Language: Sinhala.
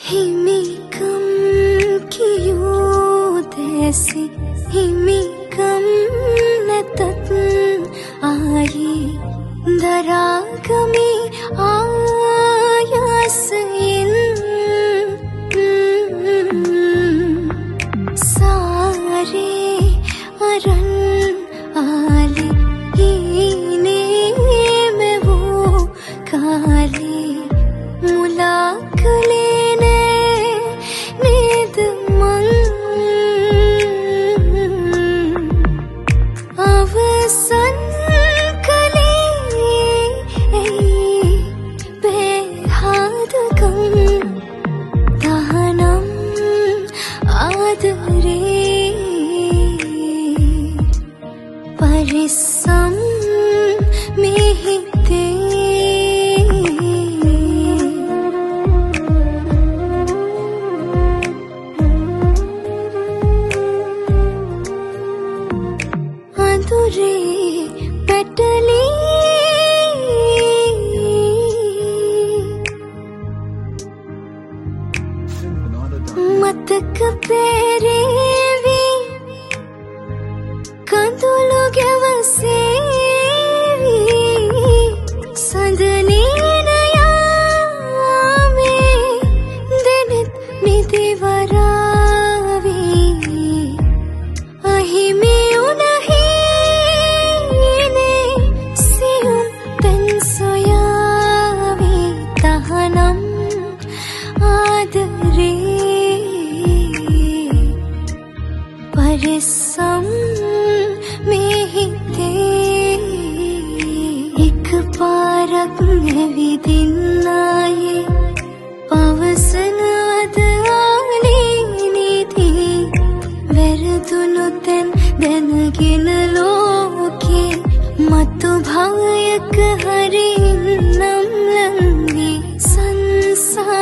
හිමිකම් කියූ දැසි හිමිකම් නැතත් ආයි දරාගමි ආයසයෙන් සාරේ අරන් ආලි හීනේ මෙවූ කාලේ මුලා කළේ නෑ නේද මං අවසන් කළේ ඇයි බේහාදකම් තහනම් ආදරේ පරිස්සම් මේ පැටලි මතක පෙරේවි කඳුළු ගැවසේවි සඳනීන යාමේ දෙනෙත් නිදිවරාවි අහිමි පරිස්සම් මේ හිතේ එකපාරක් නැවිදින්නායේ පවසන අද ආලේ නීති වැරදුණු තැන් දැනගෙන ලෝකේ මතු භවයක හරි නම් ලංගේ සංසාර